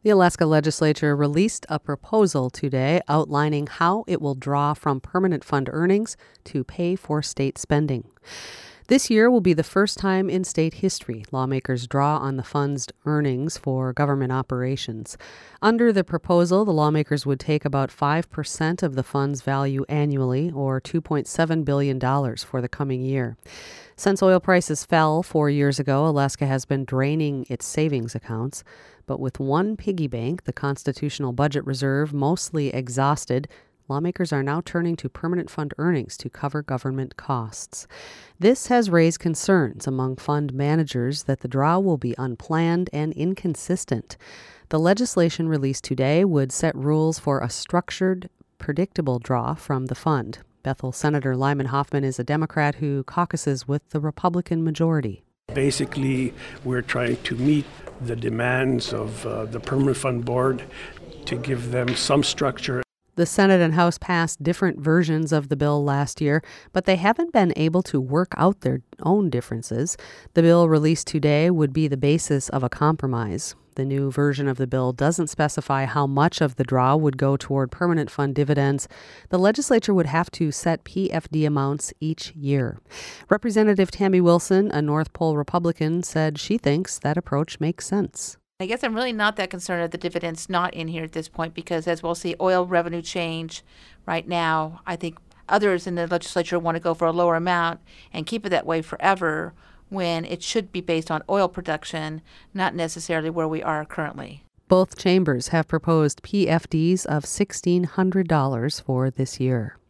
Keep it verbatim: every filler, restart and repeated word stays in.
The Alaska legislature released a proposal today outlining how it will draw from permanent fund earnings to pay for state spending. This year will be the first time in state history lawmakers draw on the fund's earnings for government operations. Under the proposal, the lawmakers would take about five percent of the fund's value annually, or two point seven billion dollars for the coming year. Since oil prices fell four years ago, Alaska has been draining its savings accounts. But with one piggy bank, the Constitutional Budget Reserve, mostly exhausted, lawmakers are now turning to permanent fund earnings to cover government costs. This has raised concerns among fund managers that the draw will be unplanned and inconsistent. The legislation released today would set rules for a structured, predictable draw from the fund. Bethel Senator Lyman Hoffman is a Democrat who caucuses with the Republican majority. Basically, we're trying to meet the demands of uh, the Permanent Fund Board to give them some structure. The Senate and House passed different versions of the bill last year, but they haven't been able to work out their own differences. The bill released today would be the basis of a compromise. The new version of the bill doesn't specify how much of the draw would go toward permanent fund dividends. The legislature would have to set P F D amounts each year. Representative Tammy Wilson, a North Pole Republican, said she thinks that approach makes sense. I guess I'm really not that concerned that the dividends not in here at this point because, as we'll see, oil revenue change right now. I think others in the legislature want to go for a lower amount and keep it that way forever when it should be based on oil production, not necessarily where we are currently. Both chambers have proposed P F Ds of sixteen hundred dollars for this year.